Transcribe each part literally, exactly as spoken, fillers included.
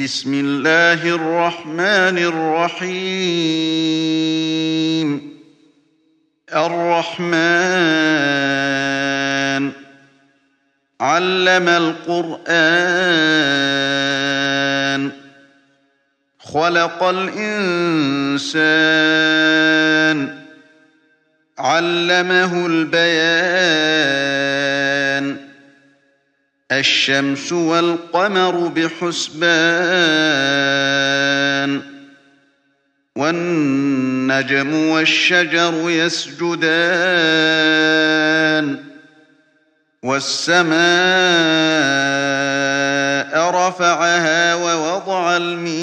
بسم الله الرحمن الرحيم. الرحمن علم القرآن خلق الإنسان علمه البيان الشمس والقمر بحسبان والنجم والشجر يسجدان والسماء رفعها ووضع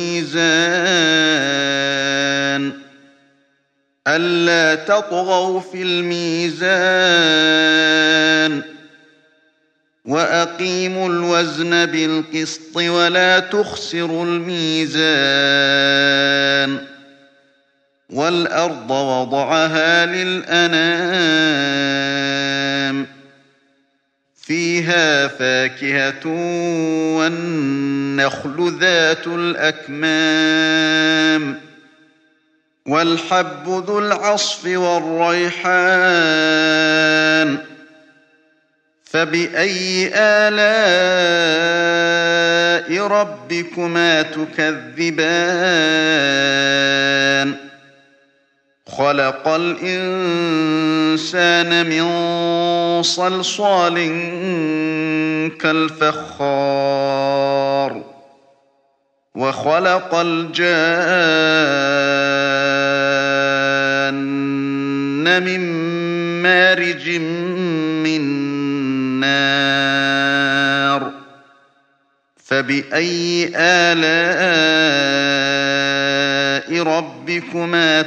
الميزان ألا تطغوا في الميزان وأقيموا الوزن بالقسط ولا تخسروا الميزان والأرض وضعها للأنام فيها فاكهة والنخل ذات الأكمام والحب ذو العصف والريحان فبأي آلاء ربكما تكذبان خلق الإنسان من صلصال كالفخار وخلق الجان من مارج من نار فبأي آلاء ربكما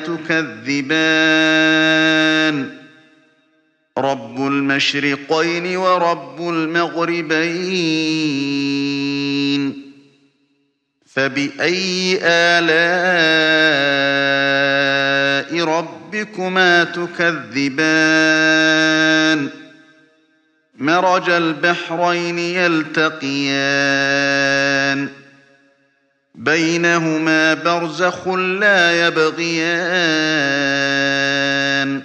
تكذبان رب المشرقين ورب المغربين فبأي آلاء ربكما تكذبان مرج البحرين يلتقيان بينهما برزخ لا يبغيان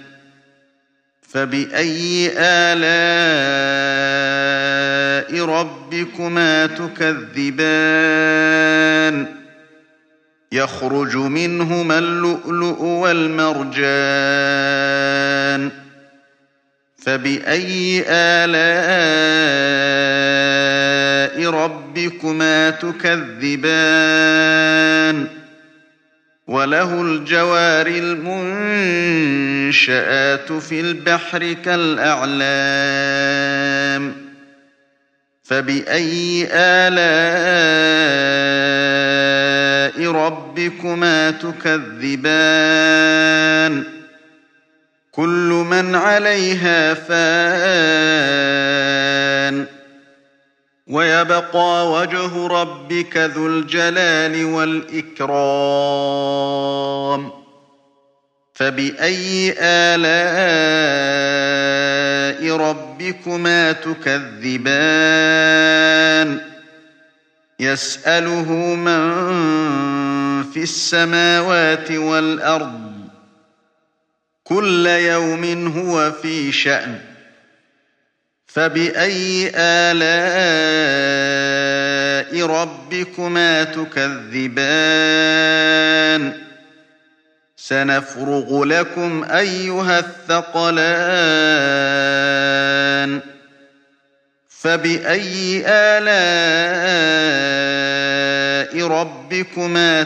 فبأي آلاء ربكما تكذبان يخرج منهما اللؤلؤ والمرجان فبأي آلاء ربكما تكذبان وله الجوار المنشآت في البحر كالأعلام فبأي آلاء ربكما تكذبان كل من عليها فان ويبقى وجه ربك ذو الجلال والإكرام فبأي آلاء ربكما تكذبان يسأله من في السماوات والأرض كل يوم هو في شأن فبأي آلاء ربكما تكذبان سنفرغ لكم أيها الثقلان فبأي آلاء ربكما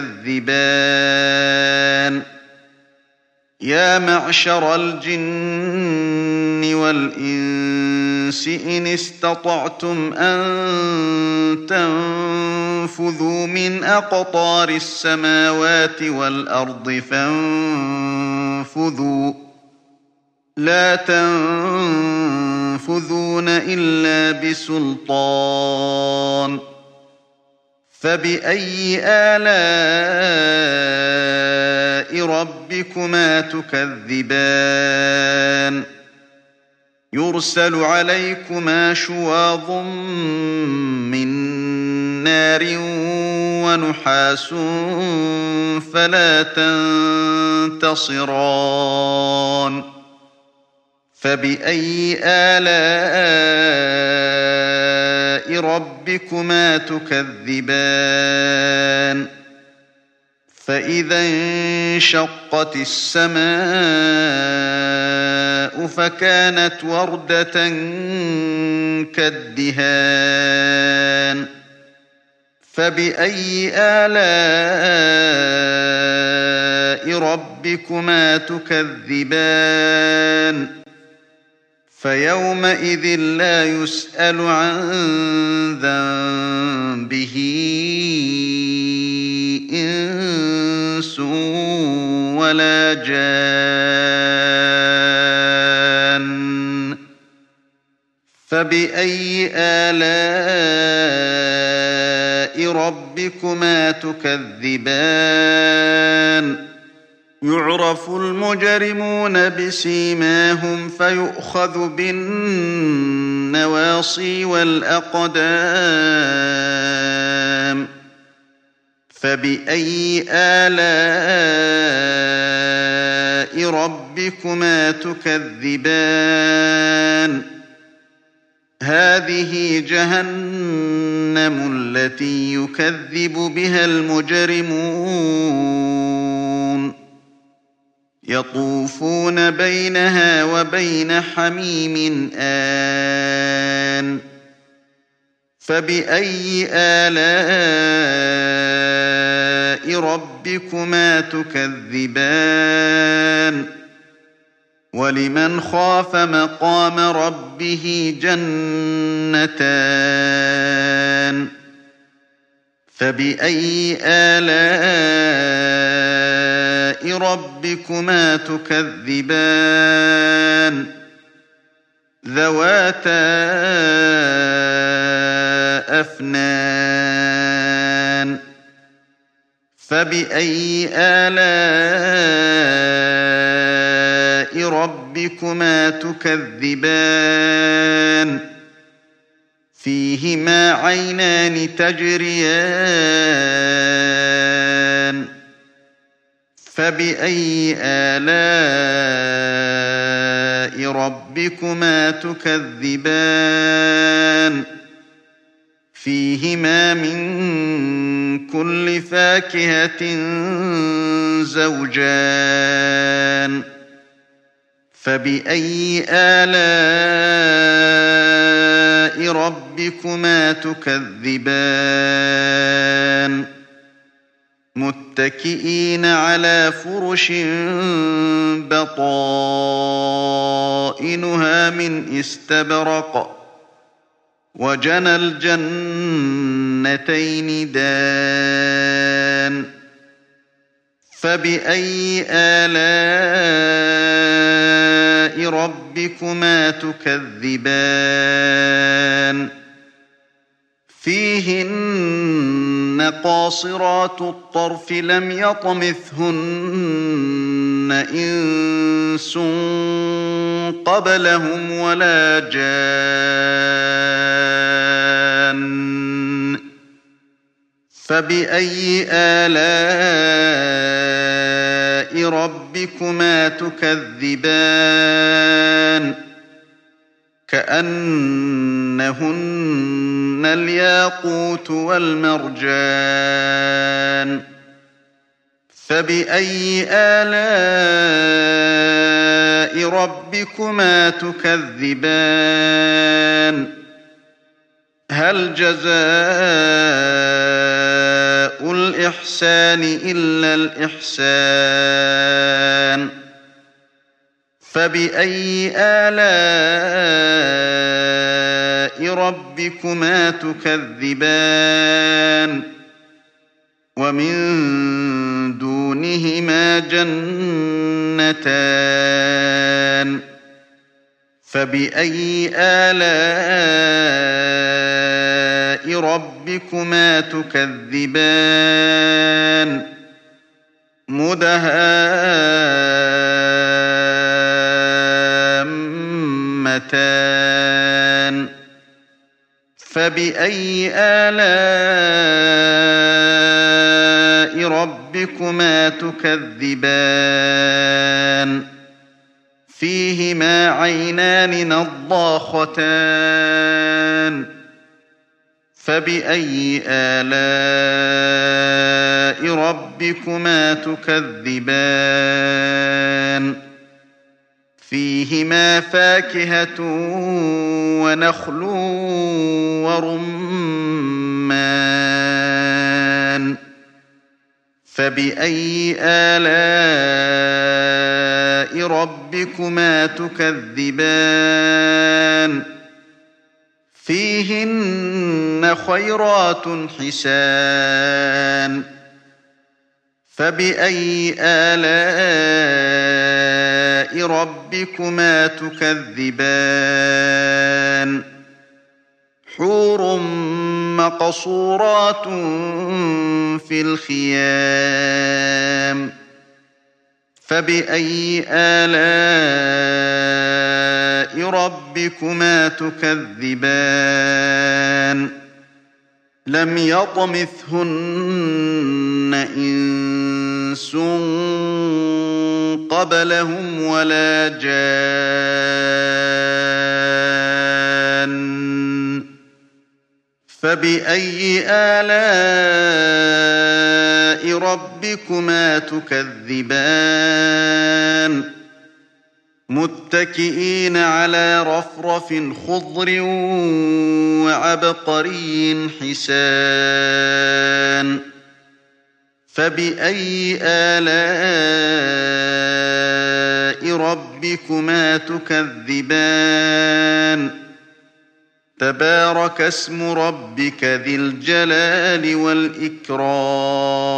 تكذبان يا معشر الجن والإنس إن استطعتم أن تنفذوا من أقطار السماوات والأرض فانفذوا لا تنفذون إلا بسلطان فبأي آلاء ربكما تكذبان يرسل عليكما شواظ من نار ونحاس فلا تنتصران فبأي آلاء ربكما تكذبان فإذا انشقت السماء فكانت وردة كالدهان فبأي آلاء ربكما تكذبان فيومئذ لا يسأل عن ذنبه إنس ولا جان فبأي آلاء ربكما تكذبان يعرف المجرمون بسيماهم فيؤخذ بالنواصي والأقدام فبأي آلاء ربكما تكذبان هذه جهنم التي يكذب بها المجرمون يطوفون بينها وبين حميم آن فبأي آلاء ربكما تكذبان ولمن خاف مقام ربه جنتان فبأي آلاء ربكما تكذبان ذواتا أفنان فبأي آلاء ربكما تكذبان فيهما عينان تجريان فبأي آلاء ربكما تكذبان فيهما من كل فاكهة زوجان فبأي آلاء ربكما تكذبان متكئين على فرش بطائنها من استبرق وجنى الجنتين دان فبأي آلاء ربكما تكذبان فيهن قاصرات الطرف لم يطمثهن إنس قبلهم ولا جان فبأي آلاء ربكما تكذبان كأنهن الياقوت والمرجان فبأي آلاء ربكما تكذبان هل جزاء الإحسان إلا الإحسان فبأي آلاء ربكما تكذبان ومن دونهما جنتان فبأي آلاء ربكما تكذبان مدهامتان فبأي آلاء ربكما تكذبان فيهما عينان نضاختان فبأي آلاء ربكما تكذبان فيهما فاكهة ونخل ورمان فبأي آلاء ربكما تكذبان فيهن خيرات حسان فبأي آلاء ربكما تكذبان حور مقصورات في الخيام فبأي آلاء ربكما تكذبان لم يطمثهن إنس قبلهم ولا جان فبأي آلاء ربكما تكذبان متكئين على رفرف خضر وعبقري حسان فبأي آلاء ربكما تكذبان تبارك اسم ربك ذي الجلال والإكرام